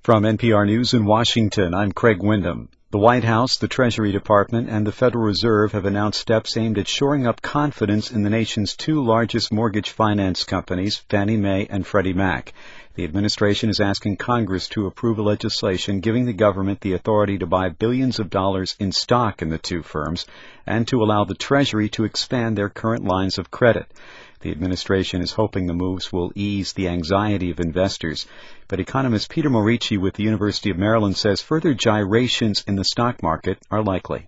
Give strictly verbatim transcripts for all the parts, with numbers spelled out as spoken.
From N P R News in Washington, I'm Craig Windham. The White House, the Treasury Department, and the Federal Reserve have announced steps aimed at shoring up confidence in the nation's two largest mortgage finance companies, Fannie Mae and Freddie Mac. The administration is asking Congress to approve a legislation giving the government the authority to buy billions of dollars in stock in the two firms and to allow the Treasury to expand their current lines of credit. The administration is hoping the moves will ease the anxiety of investors. But economist Peter Morici with the University of Maryland says further gyrations in the stock market are likely.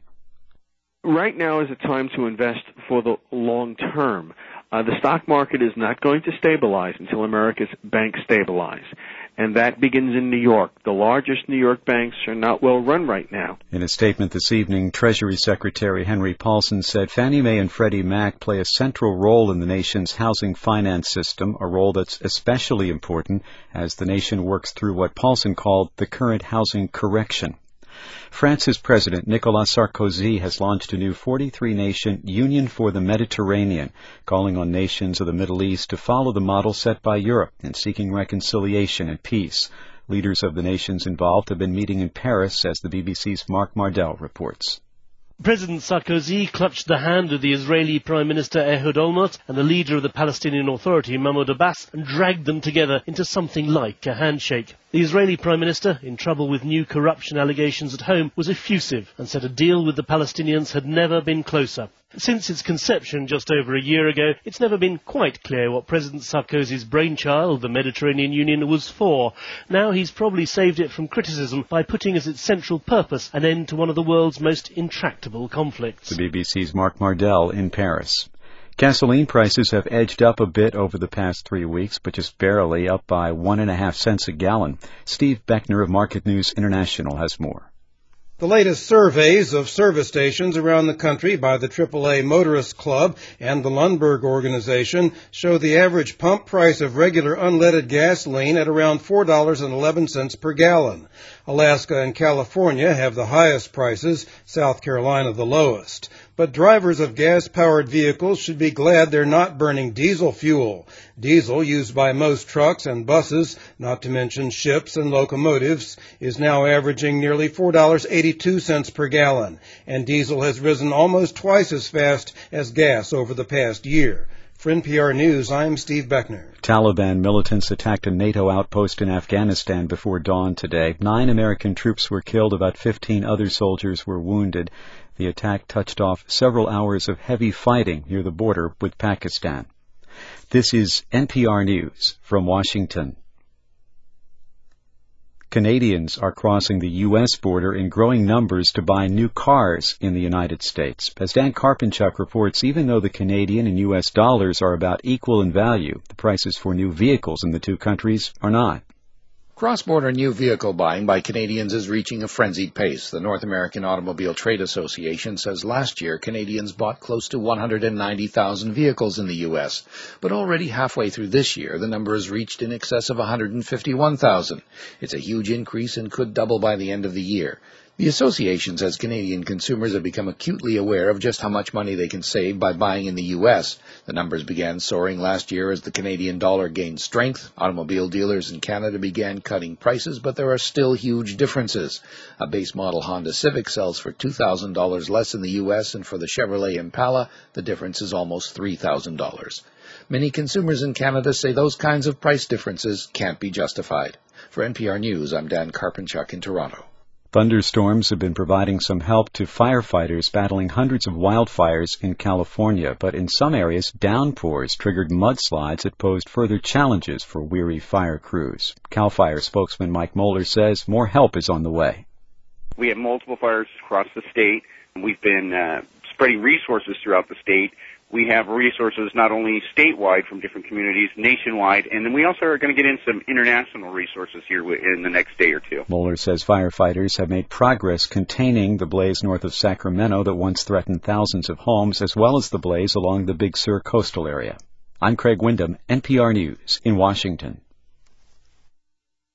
Right now is a time to invest for the long term. Uh, the stock market is not going to stabilize until America's banks stabilize. And that begins in New York. The largest New York banks are not well run right now. In a statement this evening, Treasury Secretary Henry Paulson said Fannie Mae and Freddie Mac play a central role in the nation's housing finance system, a role that's especially important as the nation works through what Paulson called the current housing correction. France's President Nicolas Sarkozy has launched a new forty-three nation Union for the Mediterranean, calling on nations of the Middle East to follow the model set by Europe in seeking reconciliation and peace. Leaders of the nations involved have been meeting in Paris, as the B B C's Mark Mardell reports. President Sarkozy clutched the hand of the Israeli Prime Minister Ehud Olmert and the leader of the Palestinian Authority, Mahmoud Abbas, and dragged them together into something like a handshake. The Israeli Prime Minister, in trouble with new corruption allegations at home, was effusive and said a deal with the Palestinians had never been closer. Since its conception just over a year ago, it's never been quite clear what President Sarkozy's brainchild, the Mediterranean Union, was for. Now he's probably saved it from criticism by putting as its central purpose an end to one of the world's most intractable conflicts. The B B C's Mark Mardell in Paris. Gasoline prices have edged up a bit over the past three weeks, but just barely, up by one and a half cents a gallon. Steve Beckner of Market News International has more. The latest surveys of service stations around the country by the triple A Motorist Club and the Lundberg Organization show the average pump price of regular unleaded gasoline at around four dollars and eleven cents per gallon. Alaska and California have the highest prices, South Carolina the lowest. But drivers of gas-powered vehicles should be glad they're not burning diesel fuel. Diesel, used by most trucks and buses, not to mention ships and locomotives, is now averaging nearly four dollars and eighty-two cents per gallon, and diesel has risen almost twice as fast as gas over the past year. For N P R News, I'm Steve Beckner. Taliban militants attacked a NATO outpost in Afghanistan before dawn today. Nine American troops were killed. About fifteen other soldiers were wounded. The attack touched off several hours of heavy fighting near the border with Pakistan. This is N P R News from Washington. Canadians are crossing the U S border in growing numbers to buy new cars in the United States. As Dan Karpinchuk reports, even though the Canadian and U S dollars are about equal in value, the prices for new vehicles in the two countries are not. Cross-border new vehicle buying by Canadians is reaching a frenzied pace. The North American Automobile Trade Association says last year Canadians bought close to one hundred ninety thousand vehicles in the U S, but already halfway through this year the number has reached in excess of one hundred fifty-one thousand. It's a huge increase and could double by the end of the year. The association says Canadian consumers have become acutely aware of just how much money they can save by buying in the U S. The numbers began soaring last year as the Canadian dollar gained strength. Automobile dealers in Canada began cutting prices, but there are still huge differences. A base model Honda Civic sells for two thousand dollars less in the U S, and for the Chevrolet Impala, the difference is almost three thousand dollars. Many consumers in Canada say those kinds of price differences can't be justified. For N P R News, I'm Dan Karpinchuk in Toronto. Thunderstorms have been providing some help to firefighters battling hundreds of wildfires in California, but in some areas, downpours triggered mudslides that posed further challenges for weary fire crews. CAL FIRE spokesman Mike Moeller says more help is on the way. We have multiple fires across the state. We've been uh, spreading resources throughout the state. We have resources not only statewide from different communities, nationwide, and then we also are going to get in some international resources here in the next day or two. Moeller says firefighters have made progress containing the blaze north of Sacramento that once threatened thousands of homes, as well as the blaze along the Big Sur coastal area. I'm Craig Windham, N P R News in Washington.